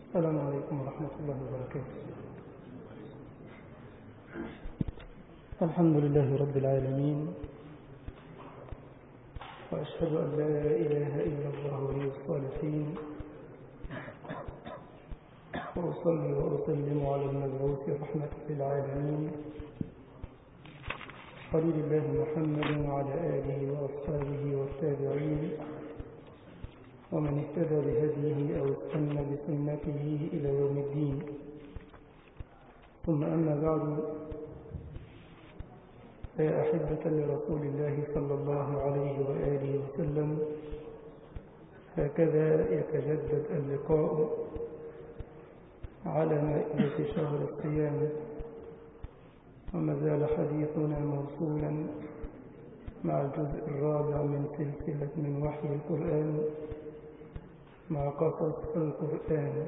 السلام عليكم ورحمة الله وبركاته. الحمد لله رب العالمين، وأشهد أن لا إله إلا الله ولي الصالحين، وأصلي وأسلم على المبعوث رحمة للعالمين خليل الله محمد وعلى آله وأصحابه والتابعين ومن اهتدى بهديه أو استنى بسنته إلى يوم الدين. ثم أما بعد، فيا أحبة لرسول الله صلى الله عليه وآله وسلم، هكذا يتجدد اللقاء على مائدة شهر الصيام، وما زال حديثنا موصولا مع الجزء الرابع من سلسلة من وحي القرآن مع قصص القرآن.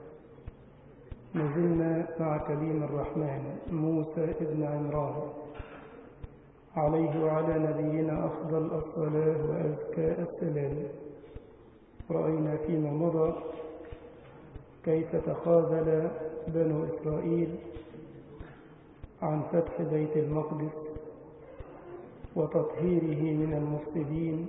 نزلنا مع كليم الرحمن موسى ابن عمران عليه وعلى نبينا أفضل الصلاة وأزكى السلام. رأينا فيما مضى كيف تخاذل بنو إسرائيل عن فتح بيت المقدس وتطهيره من المفسدين،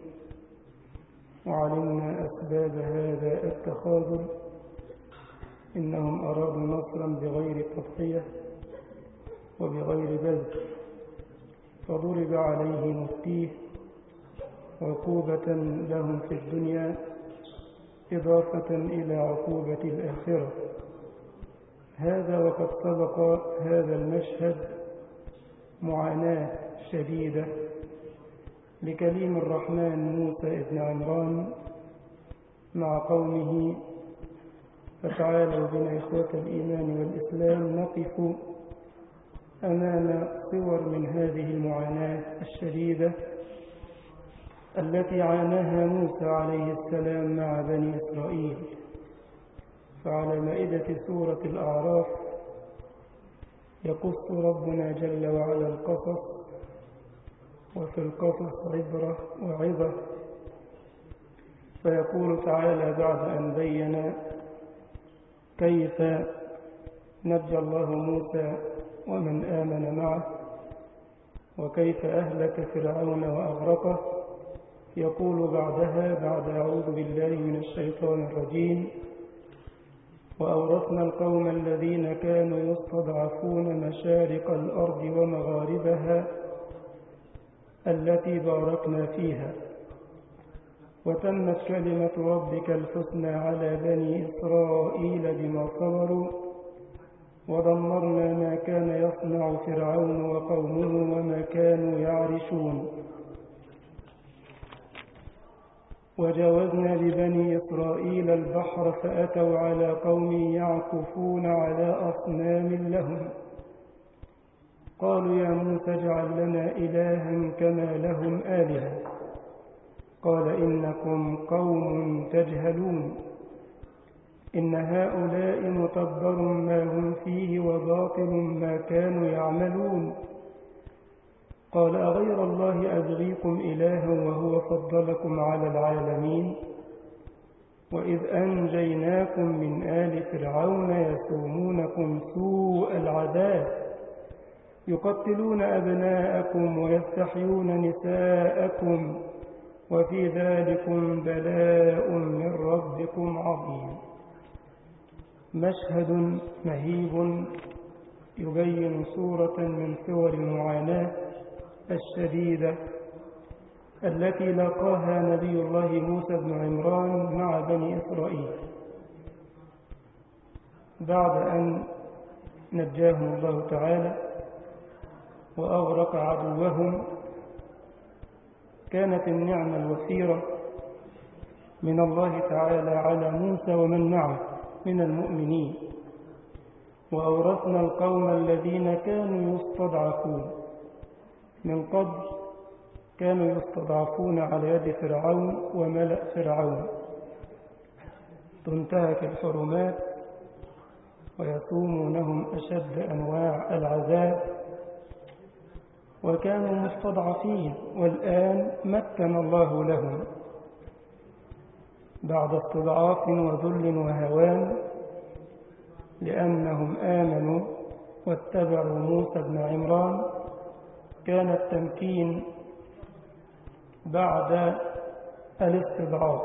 وعلمنا أسباب هذا التخاذل. إنهم أرادوا نصرا بغير تضحية وبغير بذل، فضرب عليهم التيه عقوبة لهم في الدنيا إضافة إلى عقوبة الآخرة. هذا وقد سبق هذا المشهد معاناة شديدة لكليم الرحمن موسى ابن عمران مع قومه. فتعالوا بنا إخوة الإيمان والإسلام نقف أمام صور من هذه المعاناة الشديدة التي عاناها موسى عليه السلام مع بني إسرائيل. فعلى مائدة سورة الأعراف يقص ربنا جل وعلا القصص، وفي القصص عبرة وعظة. فيقول تعالى بعد أن بين كيف نجى الله موسى ومن آمن معه وكيف أهلك فرعون وأغرقه، يقول بعدها بعد أعوذ بالله من الشيطان الرجيم: وأورثنا القوم الذين كانوا يستضعفون مشارق الأرض ومغاربها التي باركنا فيها وتمت كلمة ربك الحسنى على بني إسرائيل بما صبروا ودمرنا ما كان يصنع فرعون وقومه وما كانوا يعرشون. وجاوزنا ببني إسرائيل البحر فأتوا على قوم يعكفون على أصنام لهم قالوا يا موسى اجعل لنا إلها كما لهم آلهة قال إنكم قوم تجهلون إن هؤلاء متبر ما هم فيه وباطل ما كانوا يعملون قال أغير الله أبغيكم إلها وهو فضلكم على العالمين وإذ أنجيناكم من آل فرعون يسومونكم سوء العذاب يقتلون أبناءكم ويستحيون نساءكم وفي ذلكم بلاء من ربكم عظيم. مشهد مهيب يبين صورة من صور المعاناة الشديدة التي لاقاها نبي الله موسى بن عمران مع بني إسرائيل بعد أن نجاهم الله تعالى وأغرق عدوهم. كانت النعمة الوفيرة من الله تعالى على موسى ومن معه من المؤمنين. وأورثنا القوم الذين كانوا يستضعفون من قبل، كانوا يستضعفون على يد فرعون وملأ فرعون، تنتهك الحرمات ويصومونهم أشد أنواع العذاب، وكانوا مستضعفين. والآن مكن الله لهم بعد استضعاف وذل وهوان لأنهم آمنوا واتبعوا موسى بن عمران كان التمكين بعد الاستضعاف.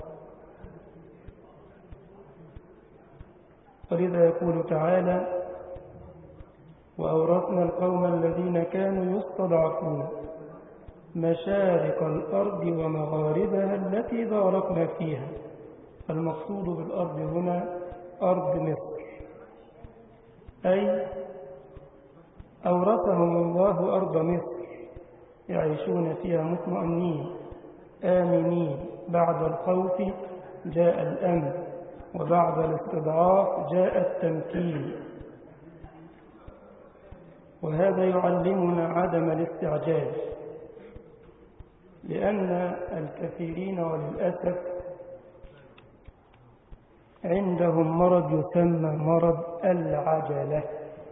ولذا يقول تعالى: وأورثنا القوم الذين كانوا يستضعفون مشارق الأرض ومغاربها التي باركنا فيها. المقصود بالأرض هنا أرض مصر، أي أورثهم الله أرض مصر يعيشون فيها مطمئنين آمنين. بعد الخوف جاء الأمن، وبعد الاستضعاف جاء التمكين. وهذا يعلمنا عدم الاستعجال، لأن الكثيرين وللأسف عندهم مرض يسمى مرض العجلة.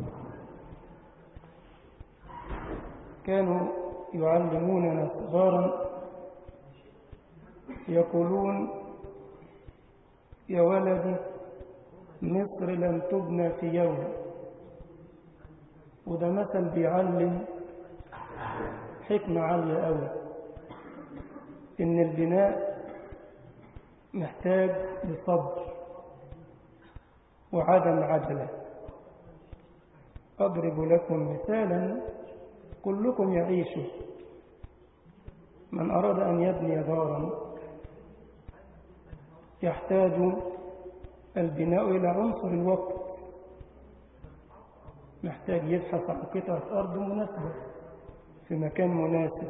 كانوا يعلموننا صغارا يقولون: يا ولدي مصر لم تبنى في يوم. وده مثل بيعلم حكمة عالية أوي، إن البناء محتاج لصبر وعدم عجلة. أضرب لكم مثالا كلكم يعيشه. من أراد أن يبني دارا يحتاج البناء إلى عنصر الوقت. محتاج يبحث عن قطعة أرض مناسبة في مكان مناسب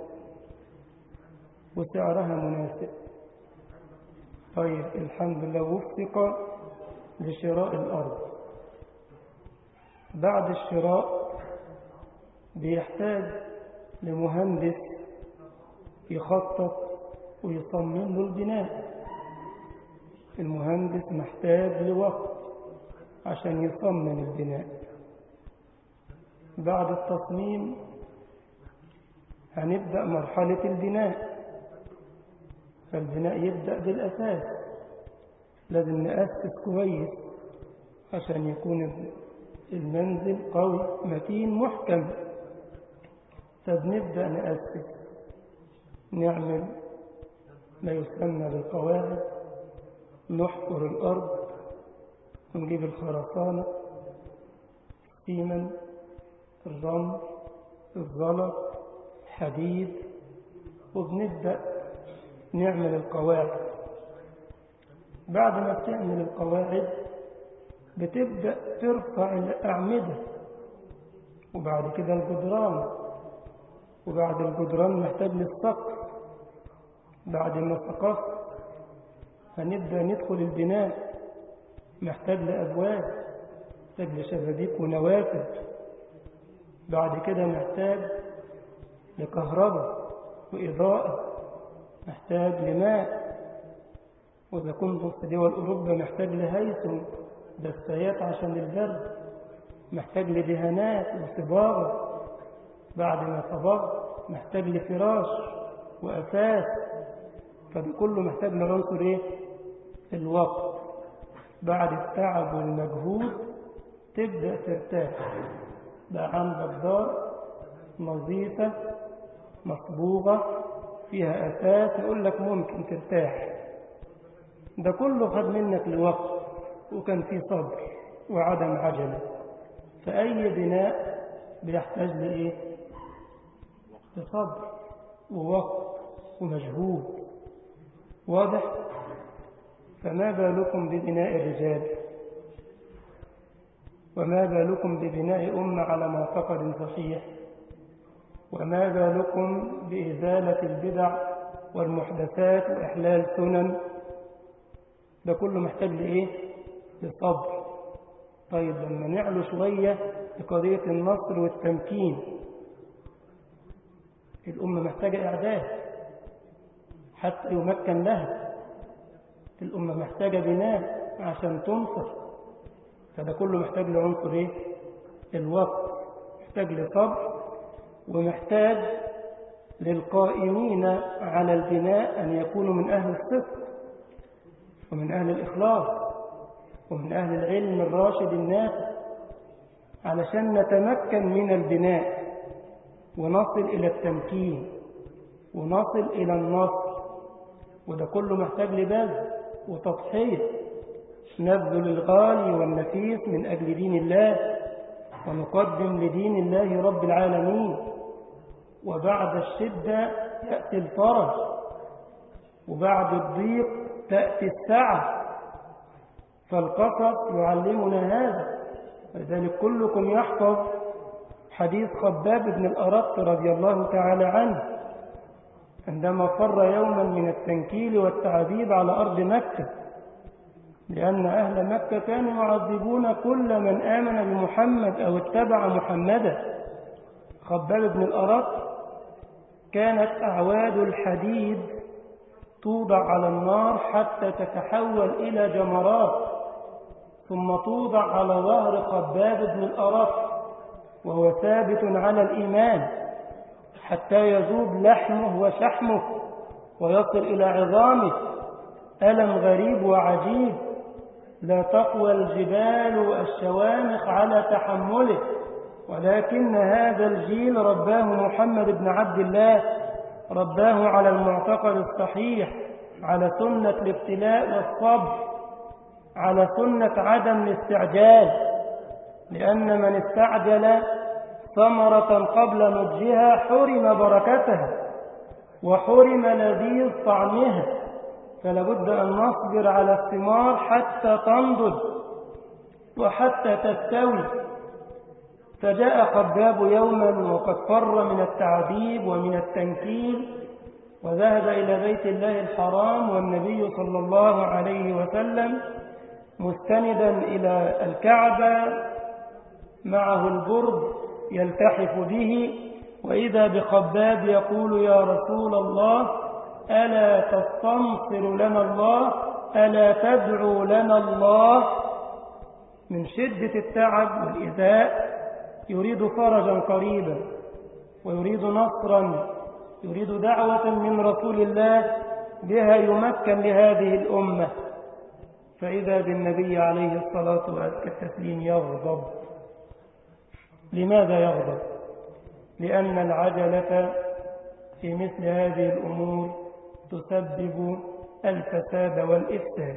وسعرها مناسب. طيب الحمد لله وفق لشراء الأرض. بعد الشراء بيحتاج لمهندس يخطط ويصمم له البناء. المهندس محتاج لوقت عشان يصمم البناء. بعد التصميم هنبدأ مرحلة البناء. فالبناء يبدأ بالأساس، لازم نأسس كويس عشان يكون المنزل قوي متين محكم. فبنبدأ نأسس، نعمل ما يسمى بالقواعد، نحفر الأرض ونجيب الخرسانة، السيمن، الرمل، الزلط، الحديد، وبنبدأ نعمل القواعد. بعد ما بتعمل القواعد بتبدأ ترفع الأعمدة، وبعد كده الجدران، وبعد الجدران محتاج للسقف. بعد ما سقفت هنبدأ ندخل البناء، محتاج لأبواب، محتاج لشبابيك ونوافذ. بعد كده محتاج لكهرباء وإضاءة، محتاج لماء. وإذا كنت في دول أوروبا محتاج لهيثم، دفايات عشان البرد، محتاج لدهانات وصباغة. بعد ما صبغت محتاج لفراش وأساس. فده كله محتاج لعنصر إيه؟ الوقت. بعد التعب والمجهود تبدأ ترتاح، بقى عندك دار نظيفة مصبوغة فيها أساس، يقول لك ممكن ترتاح. ده كله خد منك لوقت، وكان فيه صبر وعدم عجلة. فأي بناء بيحتاج لإيه؟ لصبر ووقت ومجهود. واضح؟ فما بالكم ببناء الرجال، وما بالكم ببناء أمة على معتقد صحيح، وما بالكم بإزالة البدع والمحدثات وإحلال سنن. ده كله محتاج لإيه؟ لصبر. طيب لما نعلو شوية لقضية النصر والتمكين، الأمة محتاجة إعداد حتى يمكن لها. الأمة محتاجة بناء عشان تنصر. فده كله محتاج لعنصر إيه؟ الوقت. محتاج لصبر، ومحتاج للقائمين على البناء أن يكونوا من أهل الصدق ومن أهل الإخلاص. ومن أهل العلم الراشد النافع علشان نتمكن من البناء ونصل إلى التمكين ونصل إلى النصر. وده كله محتاج لبذل وتضحية، نبذل الغالي والنفيس من أجل دين الله، ونقدم لدين الله رب العالمين. وبعد الشدة يأتي الفرج، وبعد الضيق تأتي السعة. فالقصص يعلمنا هذا. لذلك كلكم يحفظ حديث خباب بن الأرط رضي الله تعالى عنه عندما فر يوما من التنكيل والتعذيب على أرض مكة، لأن أهل مكة كانوا يعذبون كل من آمن بمحمد أو اتبع محمدا. خباب بن الأرط كانت أعواد الحديد توضع على النار حتى تتحول إلى جمرات، ثم توضع على ظهر خباب بن الأرط وهو ثابت على الإيمان حتى يذوب لحمه وشحمه ويصل إلى عظامه. ألم غريب وعجيب لا تقوى الجبال الشوامخ على تحمله، ولكن هذا الجيل رباه محمد بن عبد الله، رباه على المعتقد الصحيح، على سنة الابتلاء والصبر، على سنة عدم الاستعجال، لأن من استعجل ثمرة قبل نضجها حرم بركتها وحرم لذيذ طعمها. فلابد أن نصبر على الثمار حتى تنضج وحتى تستوي. فجاء خباب يوما وقد فر من التعذيب ومن التنكيل، وذهب إلى بيت الله الحرام، والنبي صلى الله عليه وسلم مستندا إلى الكعبة معه البرد يلتحف به، وإذا بخباب يقول: يا رسول الله، ألا تستنصر لنا الله؟ ألا تدعو لنا الله؟ من شدة التعب والإيذاء يريد فرجا قريبا، ويريد نصرا، يريد دعوة من رسول الله بها يمكن لهذه الأمة. فإذا بالنبي عليه الصلاة والتسليم يغضب. لماذا يغضب؟ لأن العجلة في مثل هذه الأمور تسبب الفساد والإفساد.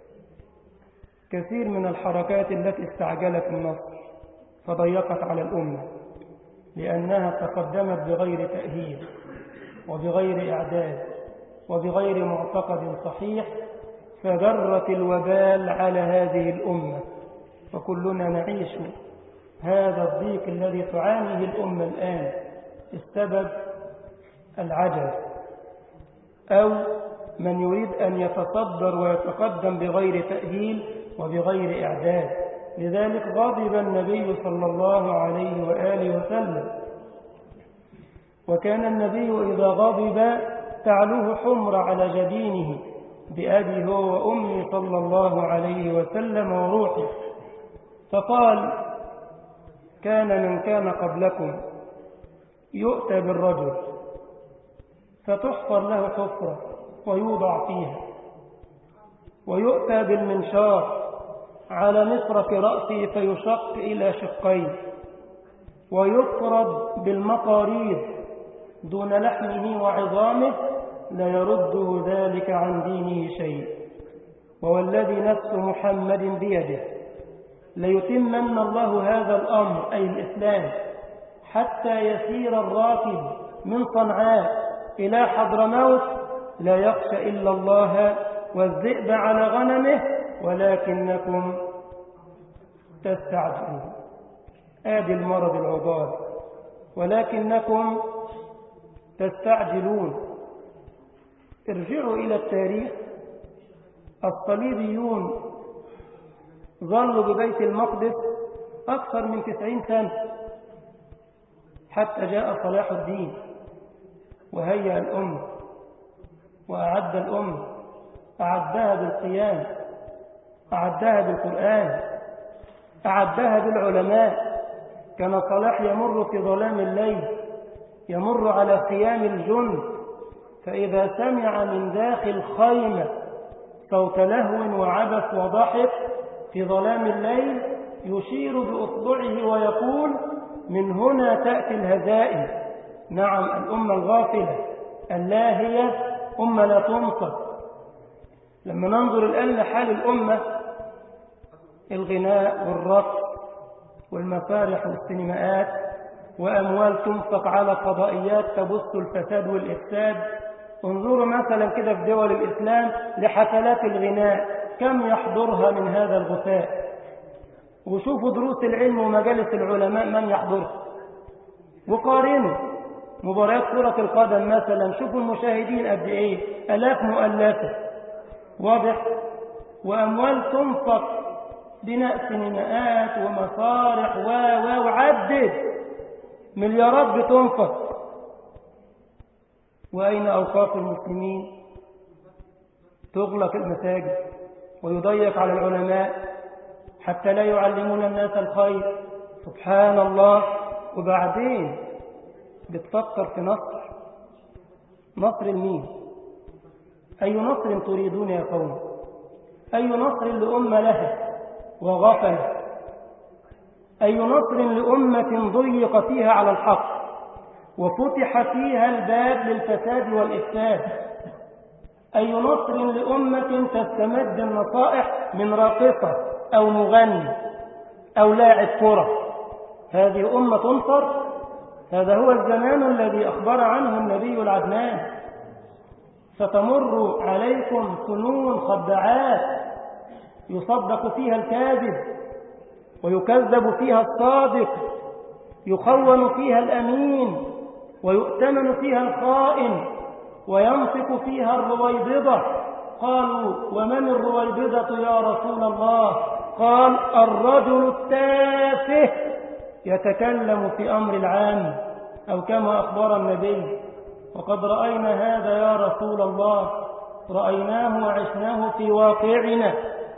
كثير من الحركات التي استعجلت النصر فضيقت على الأمة لأنها تقدمت بغير تأهيل وبغير إعداد وبغير معتقد صحيح، فجرت الوبال على هذه الأمة. وكلنا نعيش هذا الضيق الذي تعانيه الأمة الآن السبب العجز، أو من يريد أن يتصدر ويتقدم بغير تأهيل وبغير إعداد. لذلك غضب النبي صلى الله عليه وآله وسلم، وكان النبي إذا غضب تعلوه حمر على جبينه بأبي هو وأمي صلى الله عليه وسلم وروحه، فقال: كان من كان قبلكم يؤتى بالرجل فتحفر له حفرة ويوضع فيها، ويؤتى بالمنشار على مفرق رأسه فيشق إلى شقين، ويطرد بالمقاريض دون لحمه وعظامه، لا يرده ذلك عن دينه شيء. ووالذي نفس محمد بيده ليتمن الله هذا الأمر، أي الإسلام، حتى يسير الراكب من صنعاء إلى حضرموت لا يخشى إلا الله والذئب على غنمه، ولكنكم تستعجلون. آدي المرض العضال، ولكنكم تستعجلون. ارجعوا إلى التاريخ. الصليبيون ظلوا ببيت المقدس أكثر من 90 سنة حتى جاء صلاح الدين وهيأ الأمة وأعد الأمة، أعدها بالقيام، أعدها بالقرآن، أعدها بالعلماء. كان صلاح يمر في ظلام الليل، يمر على خيام الجند، فإذا سمع من داخل خيمة صوت لهو وعبث وضحك في ظلام الليل يشير بأصبعه ويقول: من هنا تأتي الهزائم. نعم، الأمة الغافلة اللاهية أمة لا تنصر. لما ننظر الآن لحال الأمة، الغناء والرقص والمسارح والسينمائات وأموال تنفق على فضائيات تبث الفساد والإفساد. انظروا مثلا كده في دول الإسلام لحفلات الغناء، كم يحضرها من هذا الغثاء؟ وشوفوا دروس العلم ومجالس العلماء من يحضرها، وقارنوا مباريات كرة القدم مثلا، شوفوا المشاهدين قد إيه، آلاف مؤلفة، واضح؟ وأموال تنفق، بناء سينمائات ومسارح وعدد مليارات بتنفق. وأين أوقاف المسلمين؟ تغلق المساجد ويضيق على العلماء حتى لا يعلمون الناس الخير. سبحان الله. وبعدين بتفكر في نصر المين؟ أي نصر تريدون يا قوم؟ أي نصر لأمة لها وغفل؟ أي نصر لأمة ضيق فيها على الحق وفتح فيها الباب للفساد والإفساد؟ أي نصر لأمة تستمد النصائح من راقصة أو مغني أو لاعب كرة؟ هذه أمة تنصر؟ هذا هو الزمان الذي أخبر عنه النبي العدنان: ستمر عليكم سنون خداعات يصدق فيها الكاذب ويكذب فيها الصادق، يخون فيها الأمين ويؤتمن فيها الخائن، وينطق فيها الرويبضة. قالوا: ومن الرويبضة يا رسول الله؟ قال: الرجل التافه يتكلم في أمر العام، أو كما أخبر النبي: وقد رأينا هذا يا رسول الله، رأيناه وعشناه في واقعنا.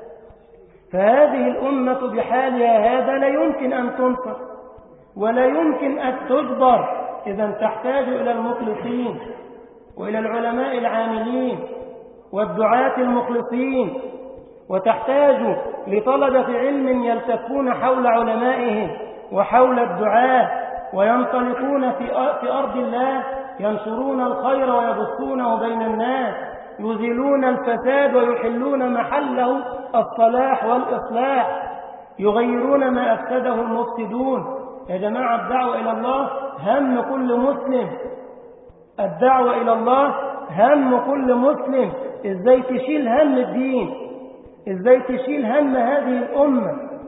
فهذه الأمة بحالها هذا لا يمكن أن تنصر ولا يمكن أن تجبر. إذن تحتاج إلى المخلصين وإلى العلماء العاملين والدعاة المخلصين، وتحتاج لطلبة علم يلتفون حول علمائهم وحول الدعاة وينطلقون في أرض الله، ينشرون الخير ويبثونه بين الناس، يزيلون الفساد ويحلون محله الصلاح والإصلاح، يغيرون ما أفسده المفسدون. يا جماعة، الدعوة إلى الله هم كل مسلم. الدعوة إلى الله هم كل مسلم. إزاي تشيل هم الدين؟ إزاي تشيل هم هذه الأمة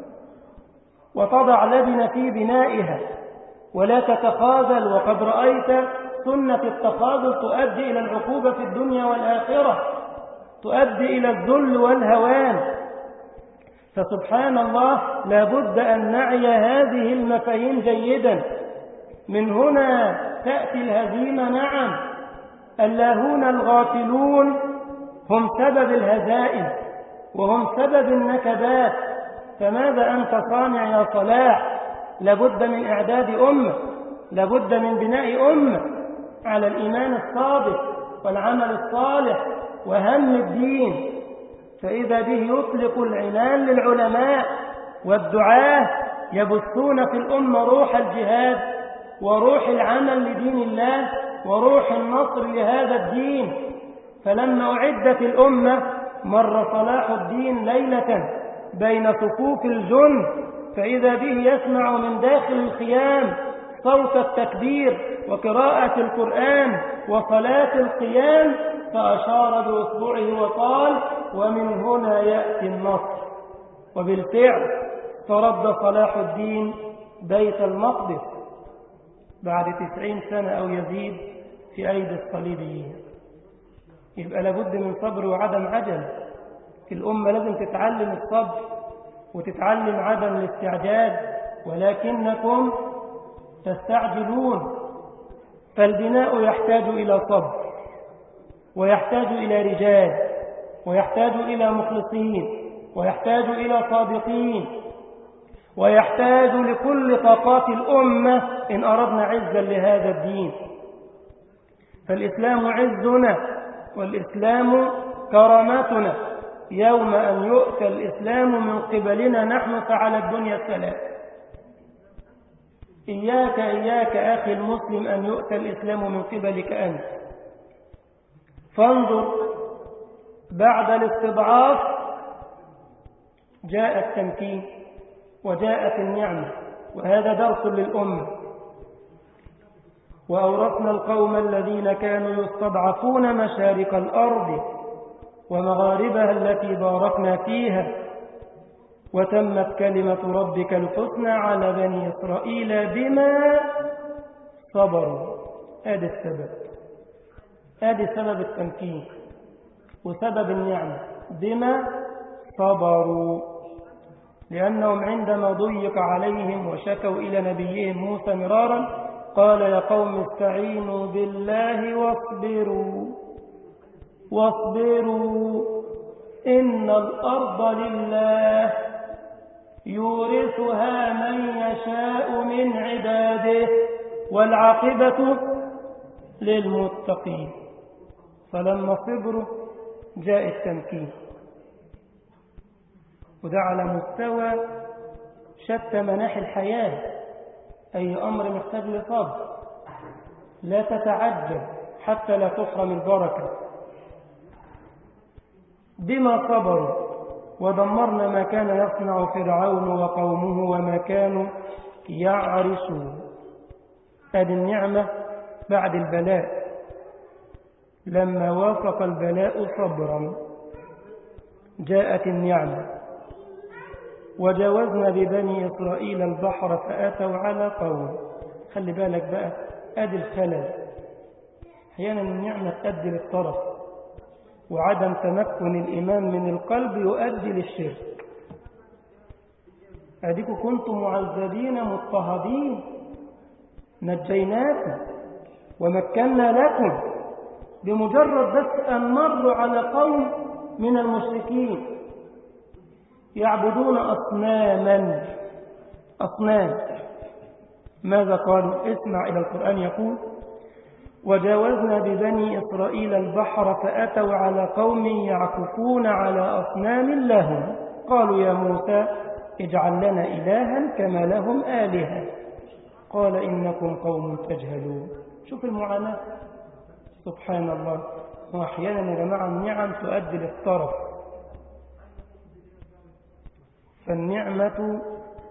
وتضع لبن في بنائها ولا تتخاذل؟ وقد رأيت سنة التخاذل تؤدي إلى العقوبة في الدنيا والآخرة، تؤدي إلى الذل والهوان. فسبحان الله، لابد أن نعي هذه المفاهيم جيدا. من هنا تأتي الهزيمة. نعم، اللاهون الغافلون هم سبب الهزائم وهم سبب النكبات. فماذا أنت صانع يا صلاح؟ لابد من إعداد أمة، لابد من بناء أمة على الإيمان الصادق والعمل الصالح وهم الدين. فإذا به يطلق العنان للعلماء والدعاة، يبثون في الأمة روح الجهاد وروح العمل لدين الله وروح النصر لهذا الدين. فلما أعدت الأمة، مر صلاح الدين ليلة بين صفوف الجند، فإذا به يسمع من داخل الخيام صوت التكبير وقراءة القرآن وصلاة القيام، فأشار بأصبعه وقال: ومن هنا يأتي النصر. وبالفعل ترد صلاح الدين بيت المقدس بعد 90 سنة أو يزيد في أيدي الصليبيين. يبقى لابد من صبر وعدم عجل. الأمة لازم تتعلم الصبر وتتعلم عدم الاستعجال، ولكنكم تستعجلون. فالبناء يحتاج إلى صبر ويحتاج إلى رجال ويحتاج إلى مخلصين ويحتاج إلى صادقين ويحتاج لكل طاقات الأمة إن أردنا عزا لهذا الدين. فالإسلام عزنا والإسلام كرامتنا يوم أن يؤتى الإسلام من قبلنا نحن فعلى الدنيا السلام. إياك إياك أخي المسلم أن يؤتى الإسلام من قبلك أنت. فانظر بعد الاستضعاف جاء التمكين وجاءت النعمة، وهذا درس للأمة. وأورثنا القوم الذين كانوا يستضعفون مشارق الأرض ومغاربها التي باركنا فيها، وتمت كلمة ربك الحسنى على بني إسرائيل بما صبروا. هذا السبب، هذا سبب التمكين وسبب النعمة، بما صبروا. لأنهم عندما ضيق عليهم وشكوا إلى نبيهم موسى مرارا قال يا قوم استعينوا بالله واصبروا إن الأرض لله يورثها من يشاء من عباده والعاقبة للمتقين. فلما صبروا جاء التمكين، وده على مستوى شتى مناحي الحياة. أي أمر محتاج لصبر، لا تتعجل حتى لا تحرم البركة. بما صبروا ودمرنا ما كان يصنع فرعون وقومه وما كانوا يعرشون. هذه النعمة بعد البلاء، لما وافق البلاء صبرا جاءت النعمة. وجاوزنا ببني إسرائيل البحر فأتوا على قوم. خلي بالك بقى، أدي الخلل. أحيانا النعمة تؤدي للطرف، وعدم تمكن الإيمان من القلب يؤدي للشرك. أديكم كنتم معذبين مضطهدين، نجيناكم ومكنا لكم بمجرد بس أن مروا على قوم من المشركين يعبدون أصنام. ماذا قالوا؟ اسمع إلى القرآن يقول وجاوزنا ببني إسرائيل البحر فأتوا على قوم يعكفون على أصنام لهم قالوا يا موسى اجعل لنا إلها كما لهم آلهة قال إنكم قوم تجهلون. شوف المعاناة، سبحان الله. وأحيانا يا جماعة النعم تؤدي للطرف. فالنعمة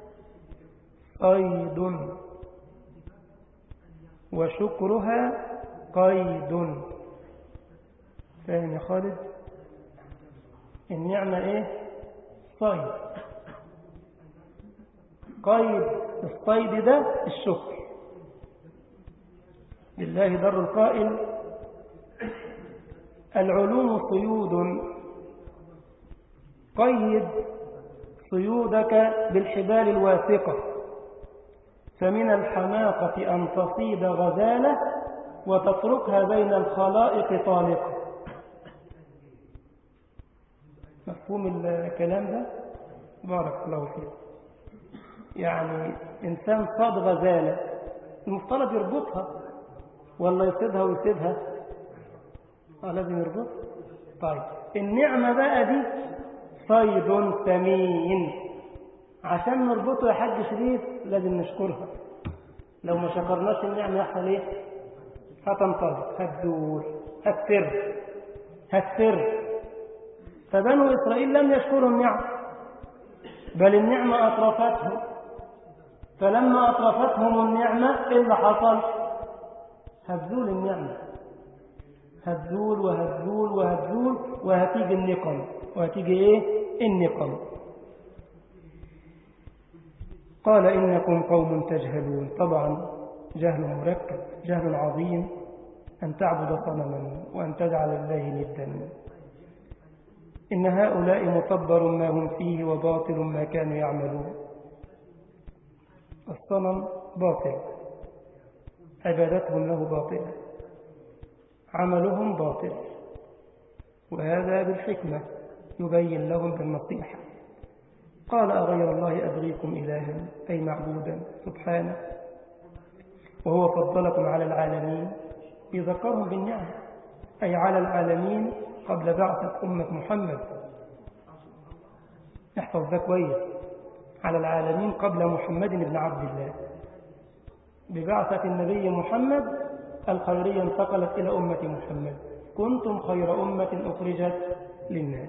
قيد وشكرها قيد. فاهم يا خالد؟ النعمة ايه؟ صيد. قيد الصيد ده الشكر. لله در القائل العلوم صيود، قيد صيودك بالحبال الواثقة، فمن الحماقة أن تصيد غزالة وتتركها بين الخلائق طالقة. مفهوم الكلام ده؟ بارك الله فيك. يعني إنسان صاد غزالة المفترض يربطها ولا يصيدها ويسيبها؟ لازم يربطها. طيب النعمة بقى دي صيد ثمين، عشان نربطه يا حاج شريف لازم نشكرها. لو ما شكرناش النعمة يحصل ايه؟ هتنطلق، هتدور، هتفر. فبنو إسرائيل لم يشكروا النعمة، بل النعمة أطرفتهم. فلما أطرفتهم النعمة إيه اللي حصل؟ هتزول النعمة، هتزول وهتزول وهتزول، وهتيجي النقم. وهتيجي ايه؟ النقم. قال إنكم قوم تجهلون. طبعا جهل مركب، جهل عظيم أن تعبد صنما وأن تجعل الله ندا. إن هؤلاء مطبر ما هم فيه وباطل ما كانوا يعملون. الصنم باطل، عبادتهم له باطلة، عملهم باطل، وهذا بالحكمة يبين لهم بالنصيحة. قال أغير الله أبغيكم إلها أي معبودا سبحانه وهو فضلكم على العالمين. يذكرهم بالنعم أي على العالمين قبل بعثة أمة محمد احفظ ده كويس. على العالمين قبل محمد بن عبد الله. ببعثة النبي محمد الخيرية انتقلت إلى أمة محمد. كنتم خير أمة أخرجت للناس.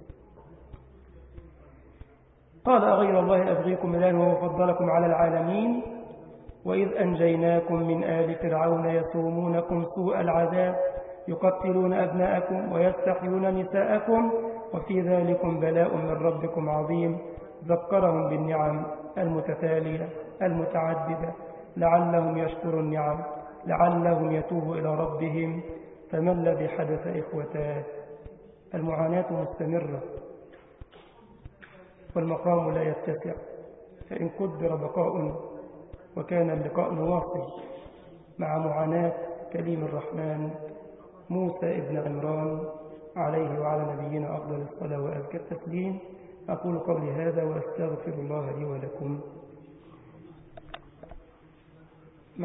قال أغير الله أبغيكم إلها وهو فضلكم على العالمين وإذ أنجيناكم من آل فرعون يسومونكم سوء العذاب يقتلون أبناءكم ويستحيون نساءكم وفي ذلكم بلاء من ربكم عظيم. ذكرهم بالنعم المتتالية المتعددة لعلهم يشكروا النعم لعلهم يتوبوا إلى ربهم. فما الذي حدث إخوتاه؟ المعاناة مستمرة والمقام لا يتسع، فإن قدر بقاء وكان اللقاء مواصل مع معاناة كليم الرحمن موسى ابن عمران عليه وعلى نبينا أفضل الصلاة وأزكى التسليم. أقول قولي هذا وأستغفر الله لي ولكم.